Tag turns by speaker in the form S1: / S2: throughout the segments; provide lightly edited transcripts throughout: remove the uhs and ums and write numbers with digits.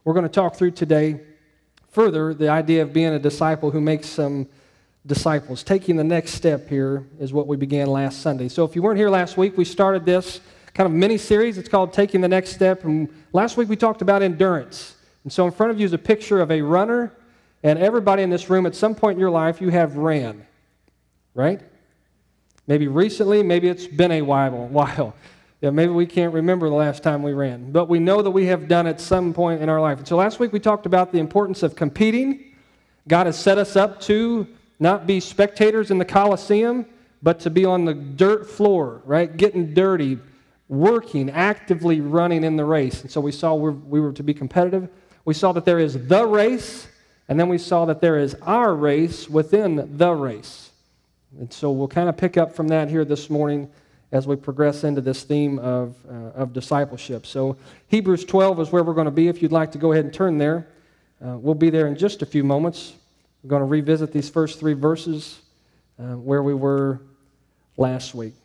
S1: we're going to talk through today further the idea of being a disciple who makes some disciples. Taking the next step here is what we began last Sunday. So if you weren't here last week, we started this kind of mini-series. It's called Taking the Next Step. And last week we talked about endurance. And so in front of you is a picture of a runner, and everybody in this room at some point in your life you have ran, right? Maybe recently, maybe it's been a while. Yeah, maybe we can't remember the last time we ran. But we know that we have done at some point in our life. And so last week we talked about the importance of competing. God has set us up to not be spectators in the Colosseum, but to be on the dirt floor, right? Getting dirty, working, actively running in the race. And so we saw we were to be competitive. We saw that there is the race, and then we saw that there is our race within the race. And so we'll kind of pick up from that here this morning as we progress into this theme of discipleship. So Hebrews 12 is where we're going to be. If you'd like to go ahead and turn there, we'll be there in just a few moments. We're going to revisit these first three verses where we were last week.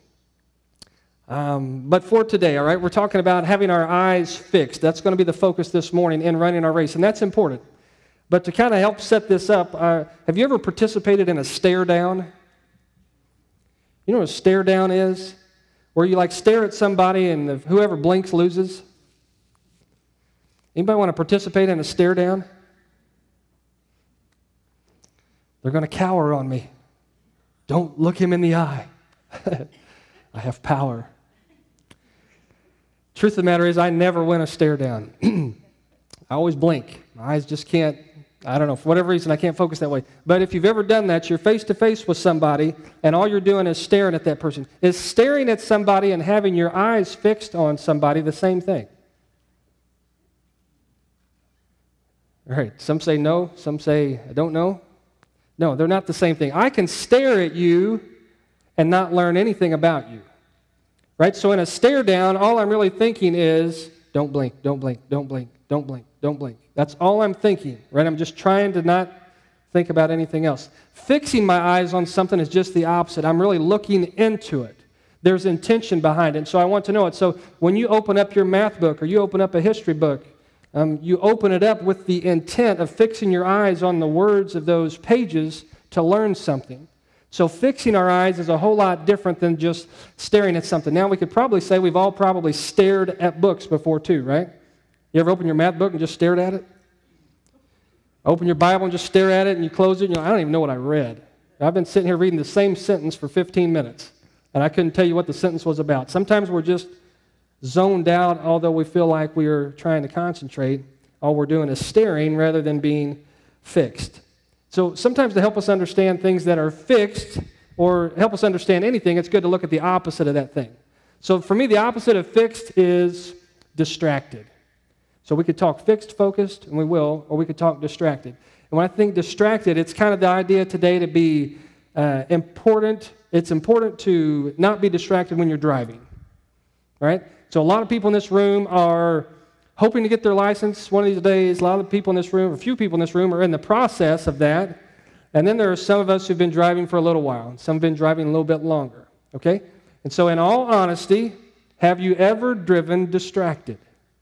S1: But for today, all right, we're talking about having our eyes fixed. That's going to be the focus this morning in running our race, and that's important. But to kind of help set this up, have you ever participated in a stare down? You know what a stare down is? Where you like stare at somebody and whoever blinks loses? Anybody want to participate in a stare down? They're going to cower on me. Don't look him in the eye. I have power. Truth of the matter is, I never win a stare down. I always blink. My eyes just can't, I don't know, for whatever reason, I can't focus that way. But if you've ever done that, you're face-to-face with somebody, and all you're doing is staring at that person. Is staring at somebody and having your eyes fixed on somebody the same thing? All right, some say no, some say I don't know. No, they're not the same thing. I can stare at you and not learn anything about you. Right? So in a stare down, all I'm really thinking is, don't blink, don't blink, don't blink, don't blink, don't blink. That's all I'm thinking, right? I'm just trying to not think about anything else. Fixing my eyes on something is just the opposite. I'm really looking into it. There's intention behind it, and so I want to know it. So when you open up your math book or you open up a history book, you open it up with the intent of fixing your eyes on the words of those pages to learn something. So fixing our eyes is a whole lot different than just staring at something. Now, we could probably say we've all probably stared at books before too, right? You ever open your math book and just stared at it? Open your Bible and just stare at it, and you close it, and I don't even know what I read. I've been sitting here reading the same sentence for 15 minutes, and I couldn't tell you what the sentence was about. Sometimes we're just zoned out, although we feel like we are trying to concentrate. All we're doing is staring rather than being fixed. So sometimes to help us understand things that are fixed or help us understand anything, it's good to look at the opposite of that thing. So for me, the opposite of fixed is distracted. So we could talk fixed, focused, and we will, or we could talk distracted. And when I think distracted, it's kind of the idea today to be important. It's important to not be distracted when you're driving, right? So a lot of people in this room are hoping to get their license one of these days. A lot of people in this room, a few people in this room are in the process of that. And then there are some of us who've been driving for a little while, and some have been driving a little bit longer, okay? And so in all honesty, have you ever driven distracted?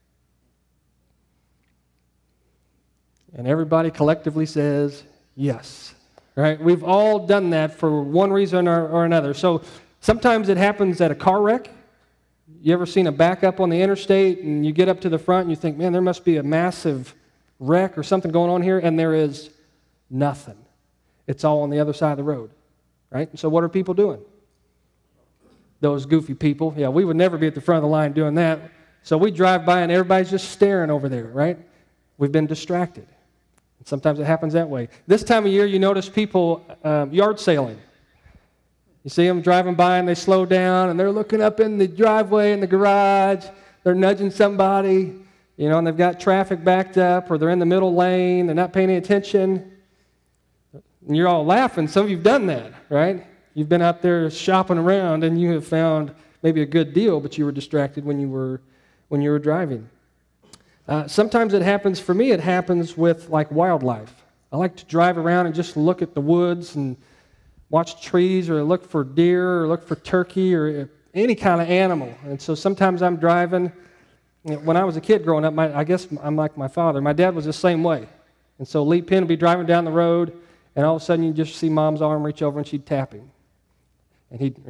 S1: And everybody collectively says yes, right? We've all done that for one reason or another. So sometimes it happens at a car wreck. You ever seen a backup on the interstate and you get up to the front and you think, man, there must be a massive wreck or something going on here, and there is nothing. It's all on the other side of the road, right? So what are people doing? Those goofy people. Yeah, we would never be at the front of the line doing that. So we drive by and everybody's just staring over there, right? We've been distracted. And sometimes it happens that way. This time of year, you notice people yard sailing. You see them driving by and they slow down and they're looking up in the driveway in the garage. They're nudging somebody, and they've got traffic backed up or they're in the middle lane. They're not paying any attention. And you're all laughing. Some of you have done that, right? You've been out there shopping around and you have found maybe a good deal, but you were distracted when you were driving. Sometimes it happens, for me, it happens with like wildlife. I like to drive around and just look at the woods and watch trees or look for deer or look for turkey or any kind of animal. And so sometimes I'm driving When I was a kid growing up, I guess I'm like my father. My dad was the same way. And so Lee Penn would be driving down the road, and all of a sudden you just see Mom's arm reach over and she'd tap him. And he'd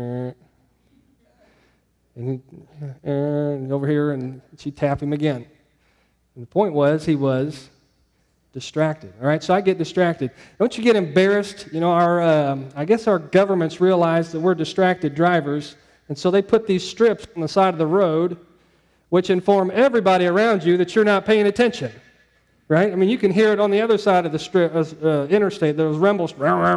S1: over here, and she'd tap him again. And the point was, he was distracted. All right, so I get distracted. Don't you get embarrassed? You know, I guess our governments realize that we're distracted drivers, and so they put these strips on the side of the road, which inform everybody around you that you're not paying attention. Right? I mean, you can hear it on the other side of the strip, interstate. Those rumbles.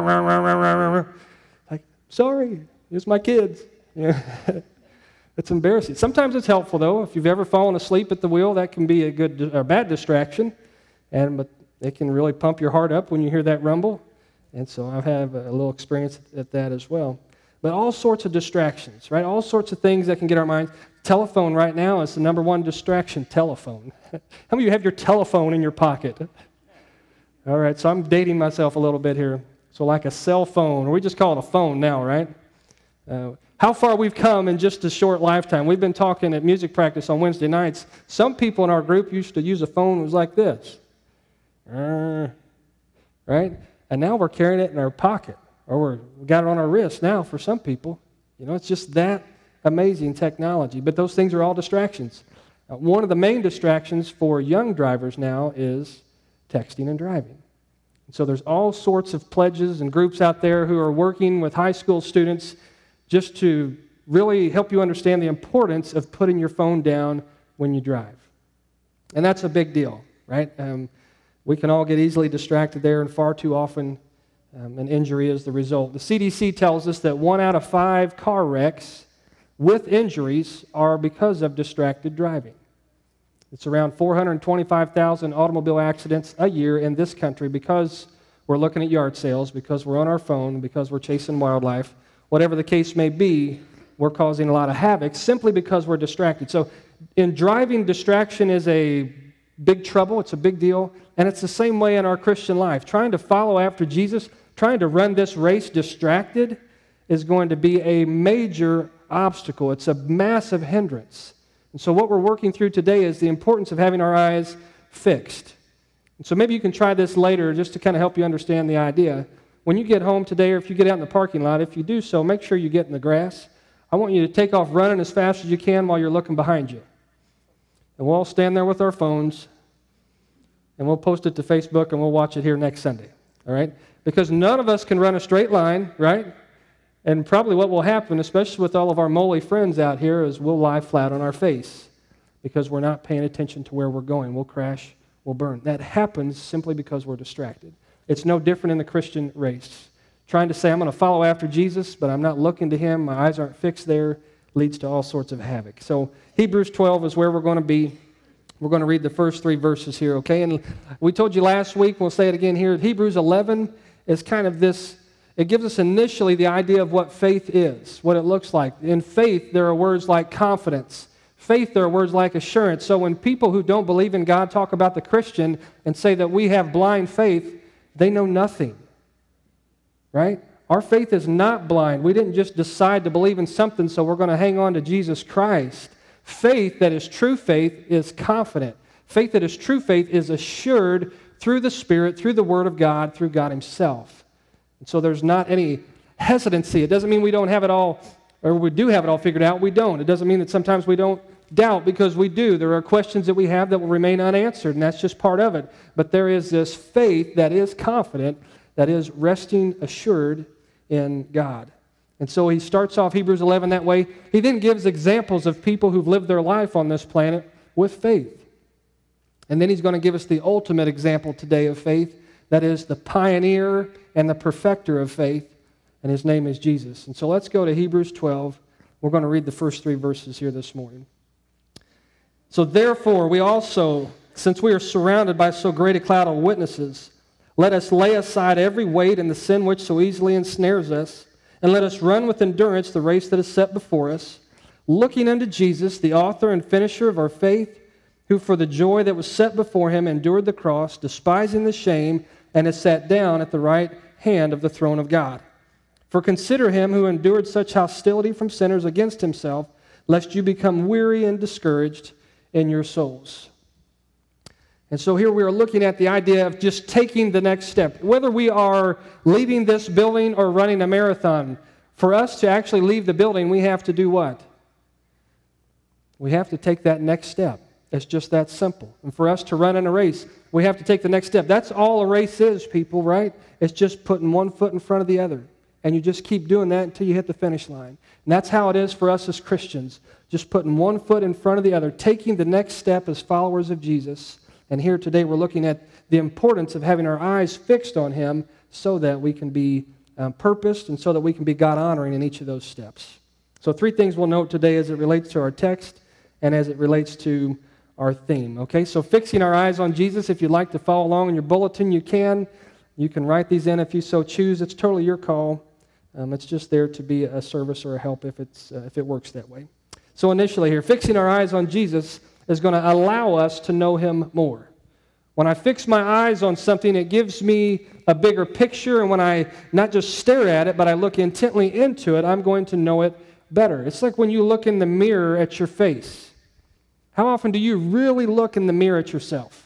S1: Like, sorry, it's my kids. Yeah. It's embarrassing. Sometimes it's helpful, though. If you've ever fallen asleep at the wheel, that can be a good or bad distraction, but it can really pump your heart up when you hear that rumble. And so I have a little experience at that as well. But all sorts of distractions, right? All sorts of things that can get our minds. Telephone right now is the number one distraction, telephone. How many of you have your telephone in your pocket? All right, so I'm dating myself a little bit here. So like a cell phone, or we just call it a phone now, right? How far we've come in just a short lifetime. We've been talking at music practice on Wednesday nights. Some people in our group used to use a phone that was like this. Right? And now we're carrying it in our pocket, or we got it on our wrist now for some people. You know, it's just that amazing technology. But those things are all distractions. One of the main distractions for young drivers now is texting and driving. So there's all sorts of pledges and groups out there who are working with high school students just to really help you understand the importance of putting your phone down when you drive. And that's a big deal, right? We can all get easily distracted there, and far too often an injury is the result. The CDC tells us that 1 out of 5 car wrecks with injuries are because of distracted driving. It's around 425,000 automobile accidents a year in this country because we're looking at yard sales, because we're on our phone, because we're chasing wildlife. Whatever the case may be, we're causing a lot of havoc simply because we're distracted. So in driving, distraction is a big trouble. It's a big deal. And it's the same way in our Christian life. Trying to follow after Jesus, trying to run this race distracted is going to be a major obstacle. It's a massive hindrance. And so what we're working through today is the importance of having our eyes fixed. And so maybe you can try this later just to kind of help you understand the idea. When you get home today, or if you get out in the parking lot, if you do so, make sure you get in the grass. I want you to take off running as fast as you can while you're looking behind you. And we'll all stand there with our phones, and we'll post it to Facebook, and we'll watch it here next Sunday. All right? Because none of us can run a straight line, right? And probably what will happen, especially with all of our moly friends out here, is we'll lie flat on our face because we're not paying attention to where we're going. We'll crash, we'll burn. That happens simply because we're distracted. It's no different in the Christian race. Trying to say, I'm going to follow after Jesus, but I'm not looking to him, my eyes aren't fixed there, leads to all sorts of havoc. So Hebrews 12 is where we're going to be. We're going to read the first 3 verses here, okay? And we told you last week, we'll say it again here, Hebrews 11 is kind of this, it gives us initially the idea of what faith is, what it looks like. In faith, there are words like confidence. Faith, there are words like assurance. So when people who don't believe in God talk about the Christian and say that we have blind faith, they know nothing, right? Our faith is not blind. We didn't just decide to believe in something, so we're going to hang on to Jesus Christ. Faith that is true faith is confident. Faith that is true faith is assured through the Spirit, through the Word of God, through God himself. And so there's not any hesitancy. It doesn't mean we don't have it all, or we do have it all figured out. We don't. It doesn't mean that sometimes we don't doubt, because we do. There are questions that we have that will remain unanswered, and that's just part of it. But there is this faith that is confident, that is resting assured in God. And so he starts off Hebrews 11 that way. He then gives examples of people who've lived their life on this planet with faith. And then he's going to give us the ultimate example today of faith, that is the pioneer and the perfecter of faith, and his name is Jesus. And so let's go to Hebrews 12. We're going to read the first 3 verses here this morning. So therefore, we also, since we are surrounded by so great a cloud of witnesses, let us lay aside every weight and the sin which so easily ensnares us, and let us run with endurance the race that is set before us, looking unto Jesus, the author and finisher of our faith, who for the joy that was set before him endured the cross, despising the shame, and is sat down at the right hand of the throne of God. For consider him who endured such hostility from sinners against himself, lest you become weary and discouraged in your souls. And so here we are looking at the idea of just taking the next step. Whether we are leaving this building or running a marathon, for us to actually leave the building, we have to do what? We have to take that next step. It's just that simple. And for us to run in a race, we have to take the next step. That's all a race is, people, right? It's just putting one foot in front of the other. And you just keep doing that until you hit the finish line. And that's how it is for us as Christians. Just putting one foot in front of the other, taking the next step as followers of Jesus. And here today we're looking at the importance of having our eyes fixed on Him so that we can be purposed and so that we can be God-honoring in each of those steps. So 3 things we'll note today as it relates to our text and as it relates to our theme. Okay, so fixing our eyes on Jesus. If you'd like to follow along in your bulletin, you can. You can write these in if you so choose. It's totally your call. It's just there to be a service or a help if it works that way. So initially here, fixing our eyes on Jesus is going to allow us to know Him more. When I fix my eyes on something, it gives me a bigger picture, and when I not just stare at it, but I look intently into it, I'm going to know it better. It's like when you look in the mirror at your face. How often do you really look in the mirror at yourself?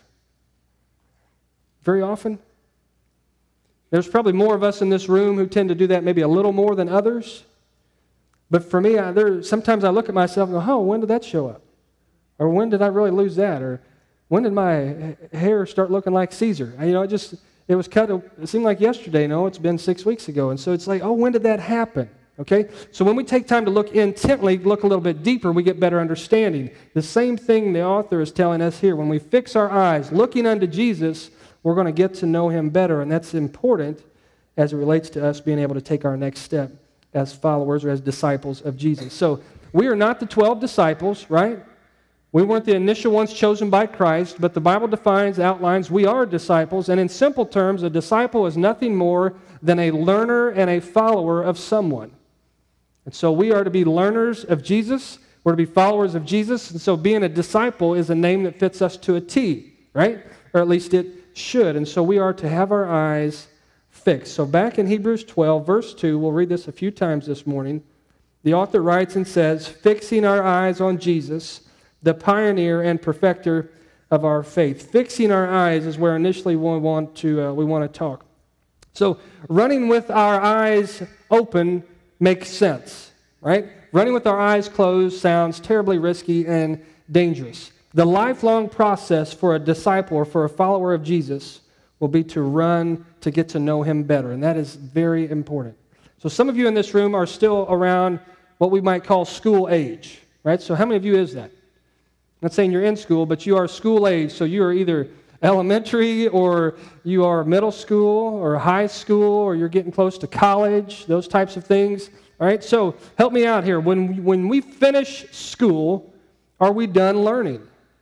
S1: Very often? There's probably more of us in this room who tend to do that maybe a little more than others. But for me, sometimes I look at myself and go, oh, when did that show up? Or when did I really lose that? Or when did my hair start looking like Caesar? It was cut, it seemed like yesterday. No, it's been 6 weeks ago. And so it's like, oh, when did that happen? Okay? So when we take time to look intently, look a little bit deeper, we get better understanding. The same thing the author is telling us here. When we fix our eyes, looking unto Jesus, we're going to get to know Him better. And that's important as it relates to us being able to take our next step as followers or as disciples of Jesus. So we are not the 12 disciples, right? We weren't the initial ones chosen by Christ, but the Bible outlines we are disciples. And in simple terms, a disciple is nothing more than a learner and a follower of someone. And so we are to be learners of Jesus. We're to be followers of Jesus. And so being a disciple is a name that fits us to a T, right? Or at least it should. And so we are to have our eyes fixed. So back in Hebrews 12, verse 2, we'll read this a few times this morning. The author writes and says, fixing our eyes on Jesus, the pioneer and perfecter of our faith. Fixing our eyes is where initially we want to talk. So running with our eyes open makes sense, right? Running with our eyes closed sounds terribly risky and dangerous. The lifelong process for a disciple or for a follower of Jesus will be to run to get to know Him better, and that is very important. So some of you in this room are still around what we might call school age, right? So how many of you is that? I'm not saying you're in school, but you are school age, so you are either elementary or you are middle school or high school or you're getting close to college, those types of things. All right, so help me out here. When we finish school, are we done learning?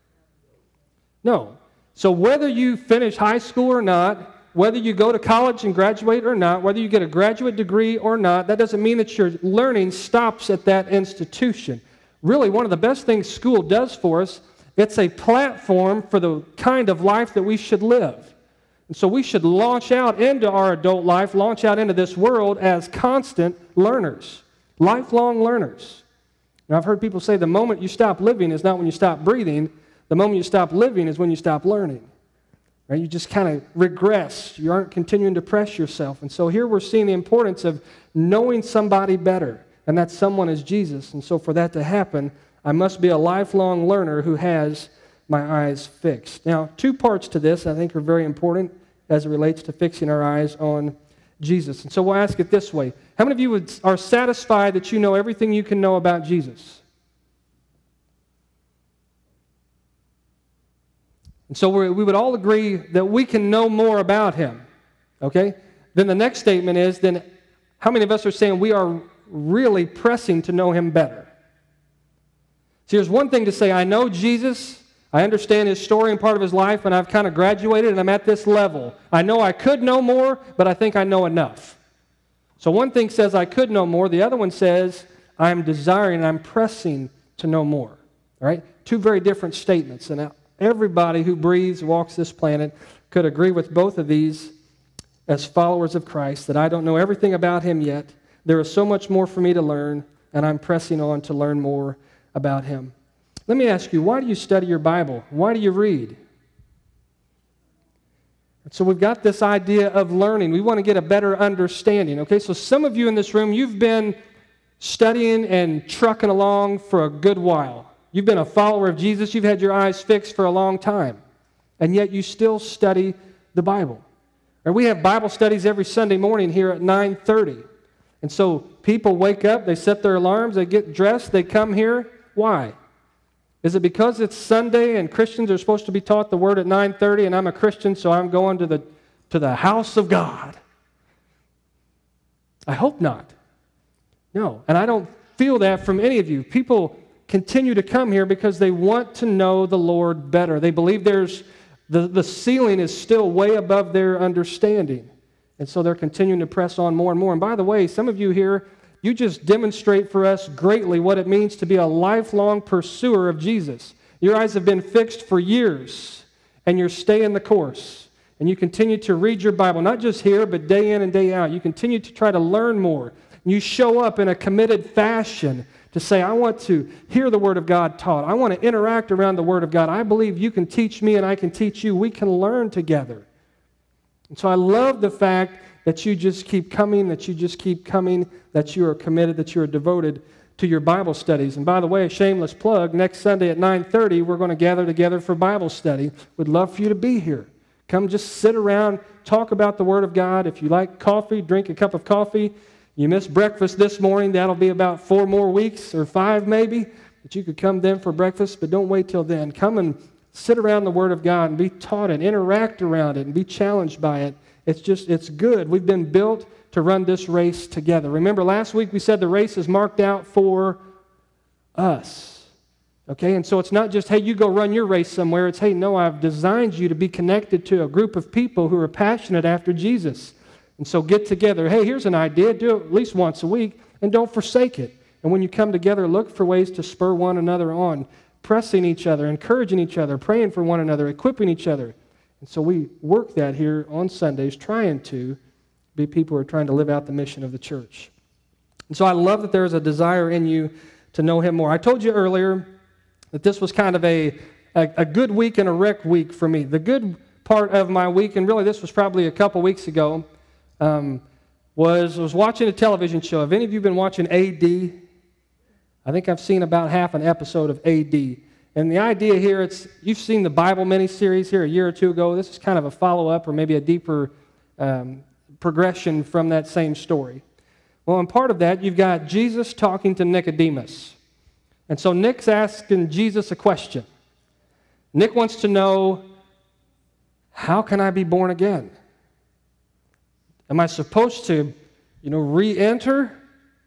S1: No. So whether you finish high school or not, whether you go to college and graduate or not, whether you get a graduate degree or not, that doesn't mean that your learning stops at that institution. Really, one of the best things school does for us, it's a platform for the kind of life that we should live. And so we should launch out into our adult life, launch out into this world as constant learners, lifelong learners. Now, I've heard people say the moment you stop living is not when you stop breathing. The moment you stop living is when you stop learning. Right? You just kind of regress. You aren't continuing to press yourself. And so here we're seeing the importance of knowing somebody better. And that someone is Jesus. And so for that to happen, I must be a lifelong learner who has my eyes fixed. Now, 2 parts to this I think are very important as it relates to fixing our eyes on Jesus. And so we'll ask it this way. How many of you are satisfied that you know everything you can know about Jesus? And so we would all agree that we can know more about Him. Okay? Then the next statement is, then how many of us are saying we are really pressing to know Him better? See, there's one thing to say, I know Jesus, I understand His story and part of His life, and I've kind of graduated and I'm at this level. I know I could know more, but I think I know enough. So one thing says I could know more, the other one says I'm desiring, I'm pressing to know more. All right? 2 very different statements. And everybody who breathes, walks this planet could agree with both of these as followers of Christ, that I don't know everything about Him yet. There is so much more for me to learn, and I'm pressing on to learn more about Him. Let me ask you, why do you study your Bible? Why do you read? So we've got this idea of learning. We want to get a better understanding. Okay, so some of you in this room, you've been studying and trucking along for a good while. You've been a follower of Jesus. You've had your eyes fixed for a long time. And yet you still study the Bible. And we have Bible studies every Sunday morning here at 9:30. And so people wake up, they set their alarms, they get dressed, they come here. Why? Is it because it's Sunday and Christians are supposed to be taught the Word at 9:30 and I'm a Christian, so I'm going to the house of God? I hope not. No, and I don't feel that from any of you. People continue to come here because they want to know the Lord better. They believe the ceiling is still way above their understanding. And so they're continuing to press on more and more. And by the way, some of you here, you just demonstrate for us greatly what it means to be a lifelong pursuer of Jesus. Your eyes have been fixed for years, and you're staying the course. And you continue to read your Bible, not just here, but day in and day out. You continue to try to learn more. You show up in a committed fashion to say, I want to hear the Word of God taught. I want to interact around the Word of God. I believe you can teach me and I can teach you. We can learn together. And so I love the fact that you just keep coming, that you are committed, that you are devoted to your Bible studies. And by the way, a shameless plug, next Sunday at 9:30, we're going to gather together for Bible study. We'd love for you to be here. Come just sit around, talk about the Word of God. If you like coffee, drink a cup of coffee. You missed breakfast this morning. That'll be about 4 more weeks, or 5 maybe, but you could come then for breakfast, but don't wait till then. Come and sit around the Word of God and be taught it, interact around it, and be challenged by it. It's good. We've been built to run this race together. Remember last week we said the race is marked out for us. Okay, and so it's not just, hey, you go run your race somewhere. It's, hey, no, I've designed you to be connected to a group of people who are passionate after Jesus. And so get together. Hey, here's an idea. Do it at least once a week, and don't forsake it. And when you come together, look for ways to spur one another on, pressing each other, encouraging each other, praying for one another, equipping each other. And so we work that here on Sundays, trying to be people who are trying to live out the mission of the church. And so I love that there is a desire in you to know Him more. I told you earlier that this was kind of a good week and a wreck week for me. The good part of my week, and really this was probably a couple weeks ago, was watching a television show. Have any of you been watching AD? I think I've seen about half an episode of AD. And the idea here, you've seen the Bible miniseries here a year or two ago. This is kind of a follow-up or maybe a deeper progression from that same story. Well, in part of that, you've got Jesus talking to Nicodemus. And so Nick's asking Jesus a question. Nick wants to know, how can I be born again? Am I supposed to, re-enter?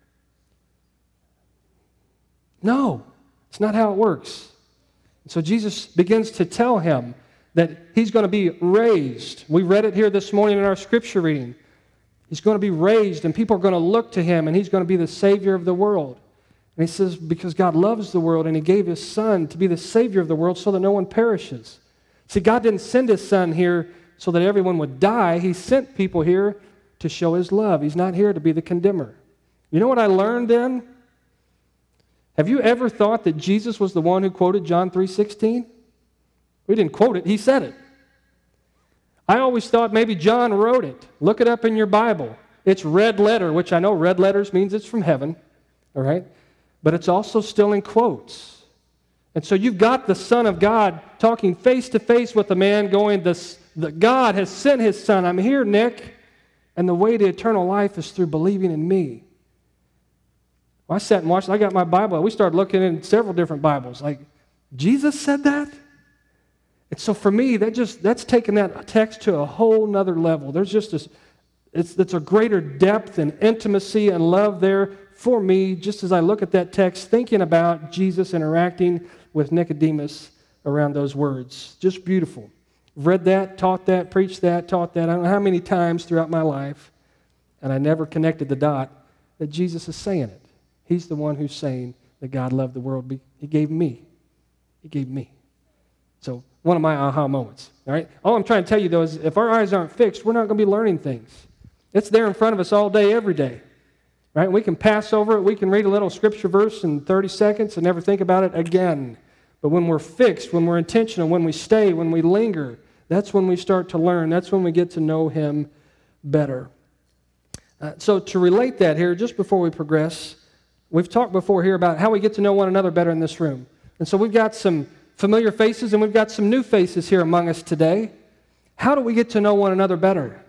S1: No, it's not how it works. So Jesus begins to tell him that he's going to be raised. We read it here this morning in our scripture reading. He's going to be raised, and people are going to look to him, and he's going to be the Savior of the world. And he says, because God loves the world, and He gave His Son to be the Savior of the world so that no one perishes. See, God didn't send His Son here so that everyone would die. He sent people here to show His love. He's not here to be the condemner. You know what I learned then? Have you ever thought that Jesus was the one who quoted John 3:16? We didn't quote it, He said it. I always thought maybe John wrote it. Look it up in your Bible. It's red letter, which I know red letters means it's from heaven, all right? But it's also still in quotes. And so you've got the Son of God talking face to face with a man going, God has sent His Son. I'm here, Nick. And the way to eternal life is through believing in me. Well, I sat and watched. I got my Bible. We started looking in several different Bibles. Like, Jesus said that? And so for me, that's taken that text to a whole nother level. There's just this, it's a greater depth and intimacy and love there for me, just as I look at that text, thinking about Jesus interacting with Nicodemus around those words. Just beautiful. Read that, taught that, preached that, taught that. I don't know how many times throughout my life, and I never connected the dot that Jesus is saying it. He's the one who's saying that God loved the world. He gave me. He gave me. So one of my aha moments. All right. All I'm trying to tell you, though, is if our eyes aren't fixed, we're not going to be learning things. It's there in front of us all day, every day. Right? We can pass over it. We can read a little scripture verse in 30 seconds and never think about it again. But when we're fixed, when we're intentional, when we stay, when we linger, that's when we start to learn. That's when we get to know Him better. So to relate that here, just before we progress, we've talked before here about how we get to know one another better in this room. And so we've got some familiar faces and we've got some new faces here among us today. How do we get to know one another better?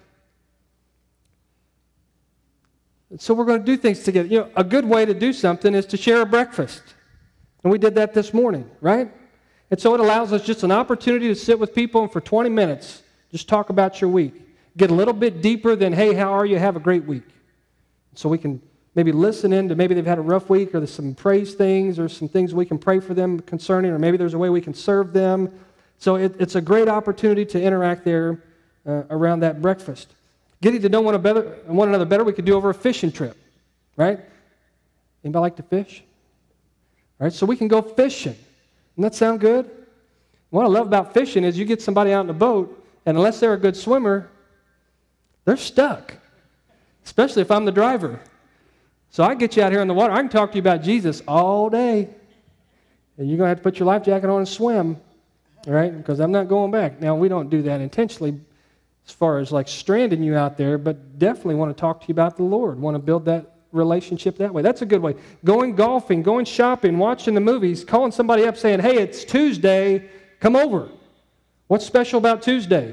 S1: So we're going to do things together. A good way to do something is to share a breakfast. And we did that this morning, right? And so it allows us just an opportunity to sit with people and for 20 minutes, just talk about your week. Get a little bit deeper than, hey, how are you? Have a great week. So we can maybe listen in to maybe they've had a rough week or there's some praise things or some things we can pray for them concerning, or maybe there's a way we can serve them. So it's a great opportunity to interact there around that breakfast. Getting to know one another better, we could do over a fishing trip, right? Anybody like to fish? All right, so we can go fishing. Doesn't that sound good? What I love about fishing is you get somebody out in a boat, and unless they're a good swimmer, they're stuck, especially if I'm the driver. So I get you out here in the water. I can talk to you about Jesus all day, and you're going to have to put your life jacket on and swim, all right, because I'm not going back. Now, we don't do that intentionally as far as like stranding you out there, but definitely want to talk to you about the Lord, want to build that relationship that way. That's a good way. Going golfing, going shopping, watching the movies, calling somebody up saying, hey, it's Tuesday, come over. What's special about Tuesday?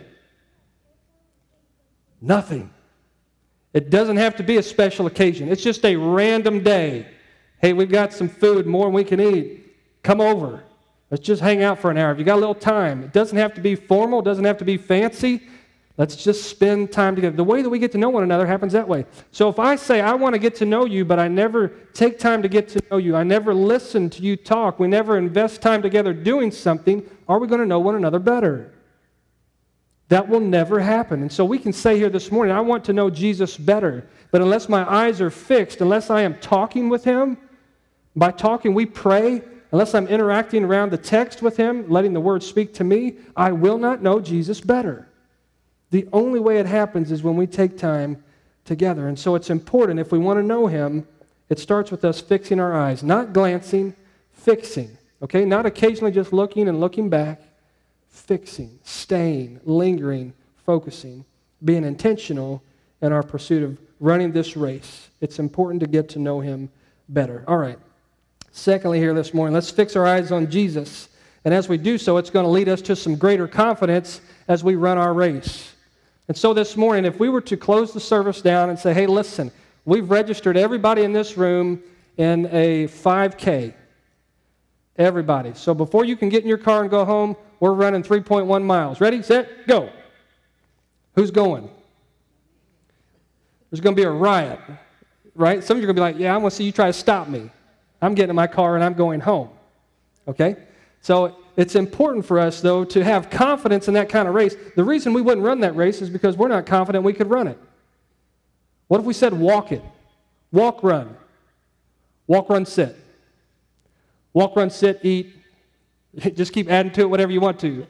S1: Nothing. It doesn't have to be a special occasion. It's just a random day. Hey, we've got some food, more than we can eat. Come over. Let's just hang out for an hour. If you got a little time, it doesn't have to be formal, it doesn't have to be fancy. Let's just spend time together. The way that we get to know one another happens that way. So if I say, I want to get to know you, but I never take time to get to know you, I never listen to you talk, we never invest time together doing something, are we going to know one another better? That will never happen. And so we can say here this morning, I want to know Jesus better. But unless my eyes are fixed, unless I am talking with Him, by talking we pray, unless I'm interacting around the text with Him, letting the Word speak to me, I will not know Jesus better. The only way it happens is when we take time together. And so it's important, if we want to know Him, it starts with us fixing our eyes. Not glancing, fixing. Okay? Not occasionally just looking and looking back. Fixing, staying, lingering, focusing, being intentional in our pursuit of running this race. It's important to get to know Him better. All right. Secondly here this morning, let's fix our eyes on Jesus. And as we do so, it's going to lead us to some greater confidence as we run our race. And so this morning, if we were to close the service down and say, hey, listen, we've registered everybody in this room in a 5K. Everybody. So before you can get in your car and go home, we're running 3.1 miles. Ready, set, go. Who's going? There's going to be a riot, right? Some of you are going to be like, yeah, I want to see you try to stop me. I'm getting in my car and I'm going home. Okay? So it's important for us, though, to have confidence in that kind of race. The reason we wouldn't run that race is because we're not confident we could run it. What if we said walk it? Walk, run. Walk, run, sit. Walk, run, sit, eat. Just keep adding to it whatever you want to.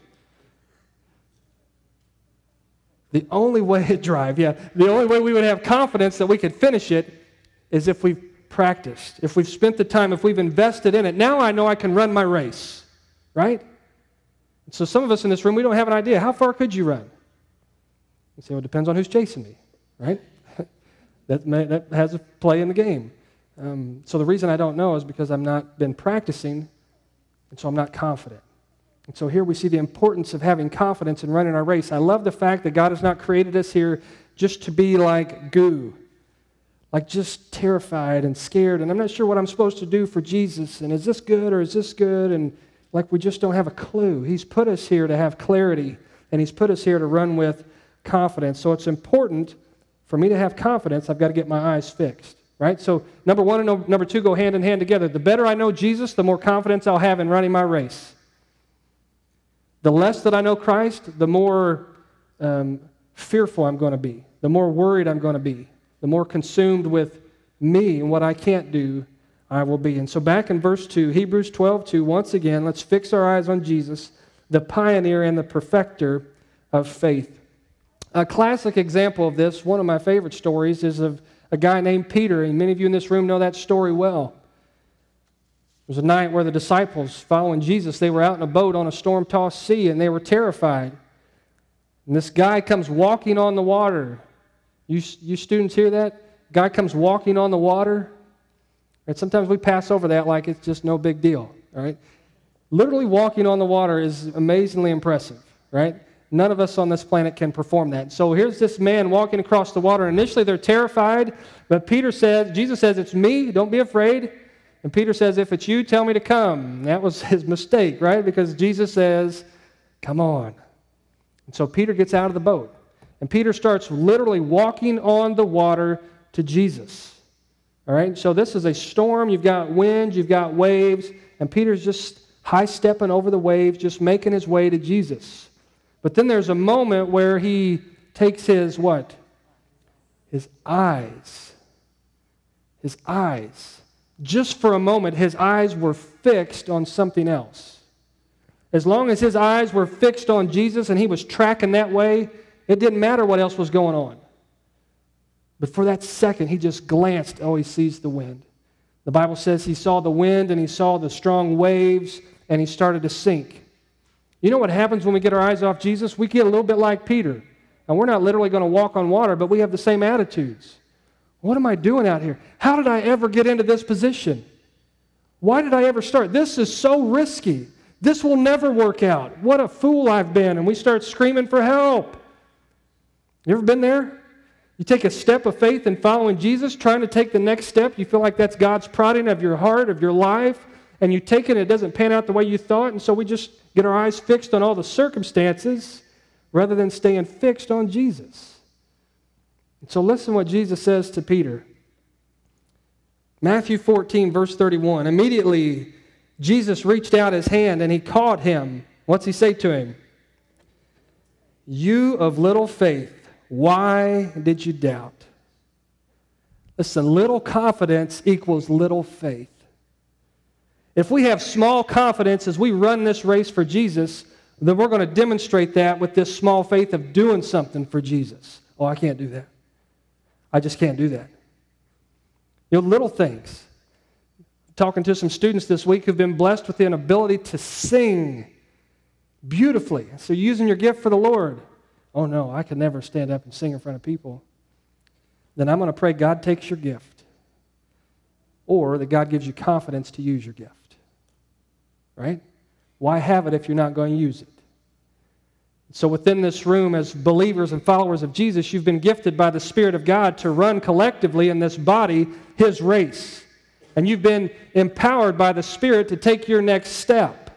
S1: The only way we would have confidence that we could finish it is if we've practiced, if we've spent the time, if we've invested in it. Now I know I can run my race, right? So some of us in this room, we don't have an idea. How far could you run? You say, well, it depends on who's chasing me, right? that has a play in the game. So the reason I don't know is because I've not been practicing, and so I'm not confident. And so here we see the importance of having confidence in running our race. I love the fact that God has not created us here just to be like goo, like just terrified and scared, and I'm not sure what I'm supposed to do for Jesus, and is this good or is this good, and like we just don't have a clue. He's put us here to have clarity, and He's put us here to run with confidence. So it's important for me to have confidence, I've got to get my eyes fixed. Right? So number one and number two go hand in hand together. The better I know Jesus, the more confidence I'll have in running my race. The less that I know Christ, the more fearful I'm going to be. The more worried I'm going to be. The more consumed with me and what I can't do I will be. And so back in verse 2, Hebrews 12:2, once again, let's fix our eyes on Jesus, the pioneer and the perfecter of faith. A classic example of this, one of my favorite stories, is of a guy named Peter, and many of you in this room know that story well. was a night where the disciples following Jesus, they were out in a boat on a storm-tossed sea, and they were terrified. And this guy comes walking on the water. You students hear that? Guy comes walking on the water. And sometimes we pass over that like it's just no big deal, all right? Literally walking on the water is amazingly impressive, right? None of us on this planet can perform that. So here's this man walking across the water. Initially, they're terrified, but Jesus says, "It's me, don't be afraid." And Peter says, "If it's you, tell me to come." That was his mistake, right? Because Jesus says, "Come on." And so Peter gets out of the boat, and Peter starts literally walking on the water to Jesus. All right? So this is a storm. You've got wind, you've got waves, and Peter's just high-stepping over the waves, just making his way to Jesus. But then there's a moment where he takes his what? His eyes. His eyes. Just for a moment, his eyes were fixed on something else. As long as his eyes were fixed on Jesus and he was tracking that way, it didn't matter what else was going on. But for that second, he just glanced. Oh, he sees the wind. The Bible says he saw the wind and he saw the strong waves and he started to sink. You know what happens when we get our eyes off Jesus? We get a little bit like Peter. And we're not literally going to walk on water, but we have the same attitudes. What am I doing out here? How did I ever get into this position? Why did I ever start? This is so risky. This will never work out. What a fool I've been. And we start screaming for help. You ever been there? You take a step of faith in following Jesus, trying to take the next step. You feel like that's God's prodding of your heart, of your life, and you take it and it doesn't pan out the way you thought, and so we just get our eyes fixed on all the circumstances rather than staying fixed on Jesus. And so listen what Jesus says to Peter. Matthew 14, verse 31. Immediately, Jesus reached out his hand and he caught him. What's he say to him? "You of little faith, why did you doubt?" Listen, little confidence equals little faith. If we have small confidence as we run this race for Jesus, then we're going to demonstrate that with this small faith of doing something for Jesus. Oh, I can't do that. I just can't do that. You know, little things. Talking to some students this week who've been blessed with an ability to sing beautifully. So using your gift for the Lord. Oh no, I can never stand up and sing in front of people. Then I'm going to pray God takes your gift. Or that God gives you confidence to use your gift. Right? Why have it if you're not going to use it? So within this room, as believers and followers of Jesus, you've been gifted by the Spirit of God to run collectively in this body His race. And you've been empowered by the Spirit to take your next step.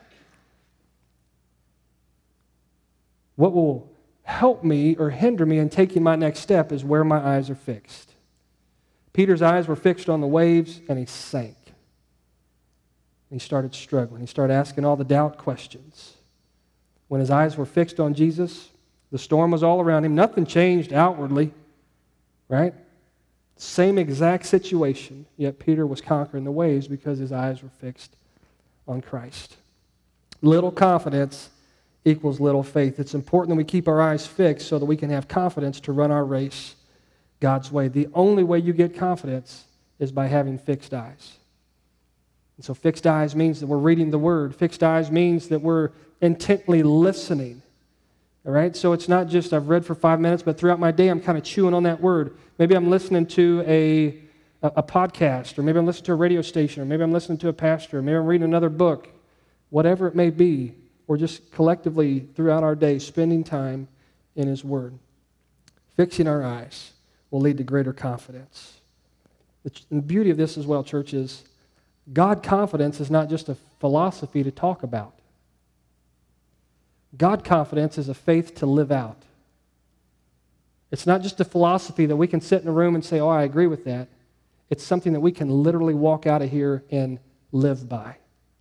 S1: What will help me or hinder me in taking my next step is where my eyes are fixed. Peter's eyes were fixed on the waves, and he sank. And he started struggling. He started asking all the doubt questions. When his eyes were fixed on Jesus, the storm was all around him. Nothing changed outwardly, right? Same exact situation, yet Peter was conquering the waves because his eyes were fixed on Christ. Little confidence equals little faith. It's important that we keep our eyes fixed so that we can have confidence to run our race God's way. The only way you get confidence is by having fixed eyes. And so fixed eyes means that we're reading the Word. Fixed eyes means that we're intently listening. All right? So it's not just I've read for 5 minutes, but throughout my day I'm kind of chewing on that Word. Maybe I'm listening to a podcast, or maybe I'm listening to a radio station, or maybe I'm listening to a pastor, or maybe I'm reading another book. Whatever it may be, we're just collectively throughout our day spending time in His Word. Fixing our eyes will lead to greater confidence. The beauty of this as well, church, is God confidence is not just a philosophy to talk about. God confidence is a faith to live out. It's not just a philosophy that we can sit in a room and say, oh, I agree with that. It's something that we can literally walk out of here and live by.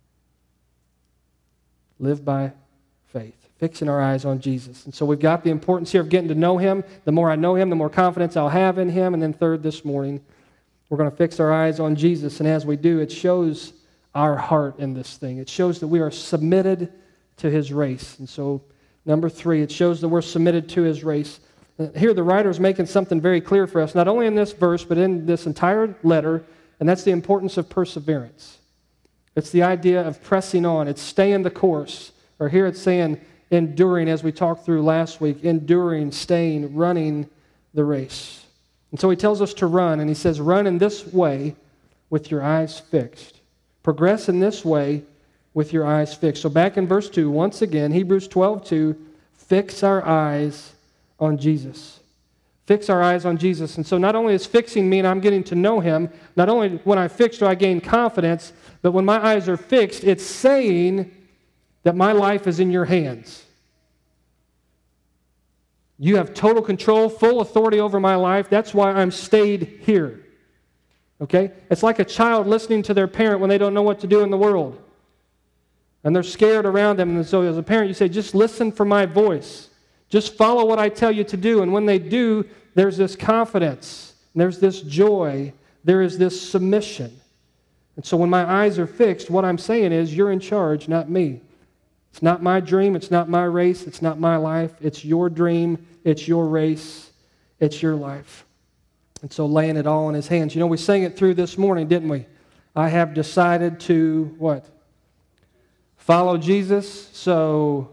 S1: Live by faith, fixing our eyes on Jesus. And so we've got the importance here of getting to know Him. The more I know Him, the more confidence I'll have in Him. And then third, this morning, we're going to fix our eyes on Jesus. And as we do, it shows our heart in this thing. It shows that we are submitted to His race. And so, number three, it shows that we're submitted to His race. Here, the writer is making something very clear for us, not only in this verse, but in this entire letter, and that's the importance of perseverance. It's the idea of pressing on. It's staying the course. Or here it's saying enduring, as we talked through last week, enduring, staying, running the race. And so he tells us to run, and he says, run in this way with your eyes fixed. Progress in this way with your eyes fixed. So back in verse 2, once again, Hebrews 12:2, fix our eyes on Jesus. Fix our eyes on Jesus. And so not only is fixing mean I'm getting to know him, not only when I fix do I gain confidence, but when my eyes are fixed, it's saying that my life is in your hands. You have total control, full authority over my life. That's why I'm stayed here. Okay? It's like a child listening to their parent when they don't know what to do in the world. And they're scared around them. And so as a parent, you say, just listen for my voice. Just follow what I tell you to do. And when they do, there's this confidence. There's this joy. There is this submission. And so when my eyes are fixed, what I'm saying is, you're in charge, not me. It's not my dream. It's not my race. It's not my life. It's your dream. It's your race. It's your life. And so laying it all in his hands. You know, we sang it through this morning, didn't we? I have decided to, what? Follow Jesus, so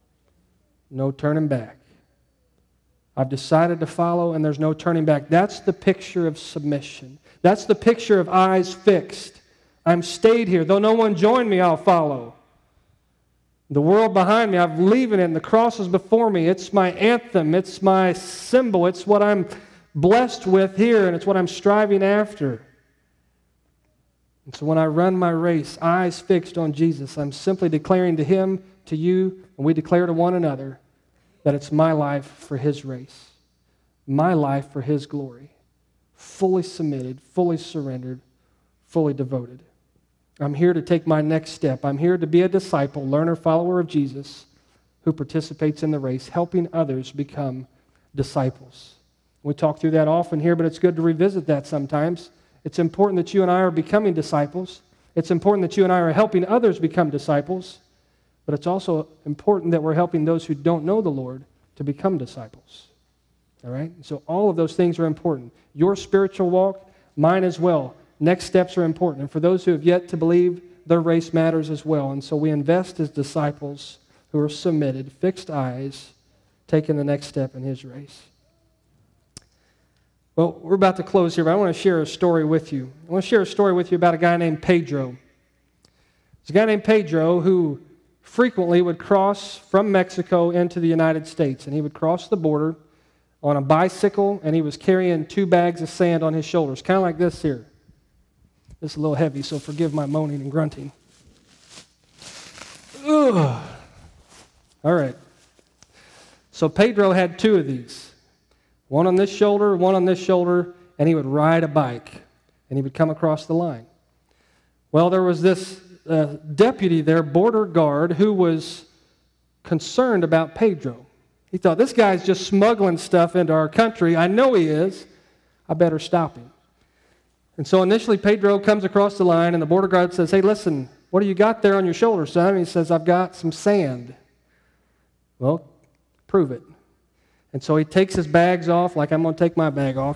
S1: no turning back. I've decided to follow, and there's no turning back. That's the picture of submission. That's the picture of eyes fixed. I'm stayed here. Though no one join me, I'll follow. The world behind me, I'm leaving it, and the cross is before me. It's my anthem. It's my symbol. It's what I'm blessed with here, and it's what I'm striving after. And so when I run my race, eyes fixed on Jesus, I'm simply declaring to him, to you, and we declare to one another that it's my life for his race, my life for his glory, fully submitted, fully surrendered, fully devoted. I'm here to take my next step. I'm here to be a disciple, learner, follower of Jesus who participates in the race, helping others become disciples. We talk through that often here, but it's good to revisit that sometimes. It's important that you and I are becoming disciples. It's important that you and I are helping others become disciples. But it's also important that we're helping those who don't know the Lord to become disciples. All right? So all of those things are important. Your spiritual walk, mine as well. Next steps are important. And for those who have yet to believe, their race matters as well. And so we invest as disciples who are submitted, fixed eyes, taking the next step in his race. Well, we're about to close here, but I want to share a story with you. I want to share a story with you about a guy named Pedro. There's a guy named Pedro who frequently would cross from Mexico into the United States, and he would cross the border on a bicycle, and he was carrying 2 bags of sand on his shoulders, kind of like this here. This is a little heavy, so forgive my moaning and grunting. Ugh. All right. So Pedro had 2 of these. One on this shoulder, one on this shoulder, and he would ride a bike, and he would come across the line. Well, there was this deputy there, border guard, who was concerned about Pedro. He thought, this guy's just smuggling stuff into our country. I know he is. I better stop him. And so initially Pedro comes across the line, and the border guard says, hey, listen, what do you got there on your shoulder, son? And he says, I've got some sand. Well, prove it. And so he takes his bags off, like I'm going to take my bag off.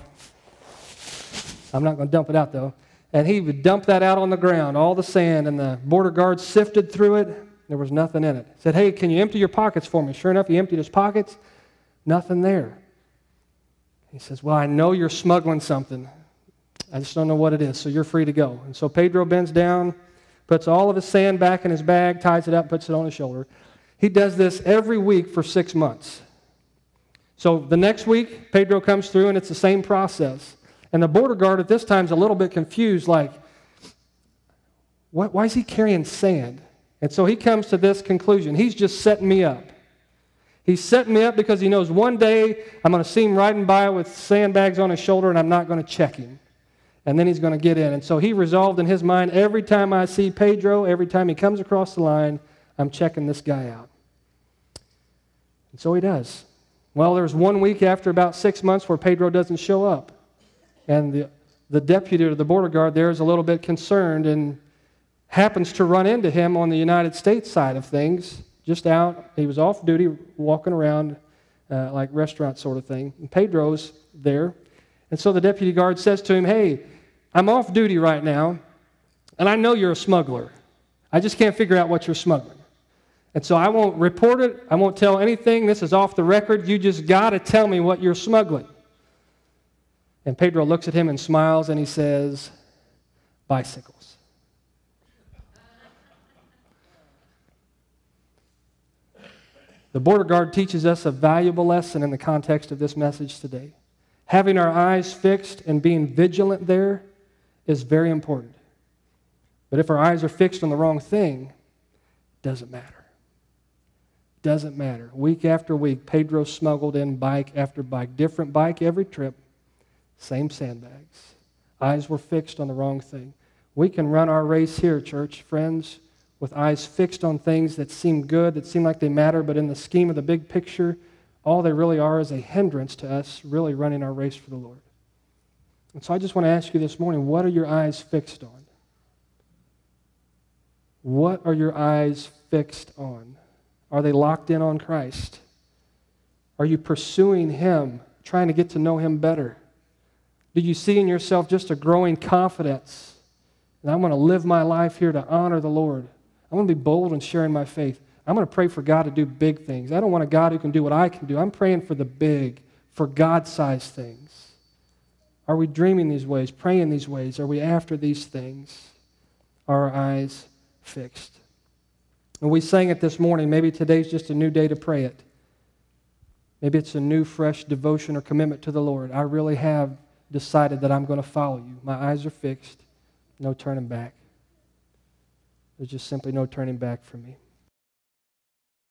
S1: I'm not going to dump it out, though. And he would dump that out on the ground, all the sand, and the border guard sifted through it. There was nothing in it. He said, hey, can you empty your pockets for me? Sure enough, he emptied his pockets. Nothing there. He says, well, I know you're smuggling something. I just don't know what it is, so you're free to go. And so Pedro bends down, puts all of his sand back in his bag, ties it up, puts it on his shoulder. He does this every week for 6 months. So the next week, Pedro comes through, and it's the same process. And the border guard at this time is a little bit confused, like, why is he carrying sand? And so he comes to this conclusion. He's just setting me up. He's setting me up because he knows one day I'm going to see him riding by with sandbags on his shoulder, and I'm not going to check him. And then he's going to get in. And so he resolved in his mind, every time I see Pedro, every time he comes across the line, I'm checking this guy out. And so he does. Well, there's 1 week after about 6 months where Pedro doesn't show up. And the deputy or the border guard there is a little bit concerned and happens to run into him on the United States side of things, just out. He was off duty, walking around like restaurant sort of thing. And Pedro's there. And so the deputy guard says to him, hey, I'm off duty right now, and I know you're a smuggler. I just can't figure out what you're smuggling. And so I won't report it. I won't tell anything. This is off the record. You just got to tell me what you're smuggling. And Pedro looks at him and smiles and he says, bicycles. The border guard teaches us a valuable lesson in the context of this message today. Having our eyes fixed and being vigilant there is very important. But if our eyes are fixed on the wrong thing, it doesn't matter. Doesn't matter. Week after week, Pedro smuggled in bike after bike, different bike every trip, same sandbags. Eyes were fixed on the wrong thing. We can run our race here, church friends, with eyes fixed on things that seem good, that seem like they matter, but in the scheme of the big picture, all they really are is a hindrance to us really running our race for the Lord. And so I just want to ask you this morning, what are your eyes fixed on? What are your eyes fixed on? Are they locked in on Christ? Are you pursuing Him, trying to get to know Him better? Do you see in yourself just a growing confidence that I'm going to live my life here to honor the Lord? I'm going to be bold in sharing my faith. I'm going to pray for God to do big things. I don't want a God who can do what I can do. I'm praying for the big, for God-sized things. Are we dreaming these ways, praying these ways? Are we after these things? Are our eyes fixed? And we sang it this morning. Maybe today's just a new day to pray it. Maybe it's a new, fresh devotion or commitment to the Lord. I really have decided that I'm going to follow you. My eyes are fixed. No turning back. There's just simply no turning back for me.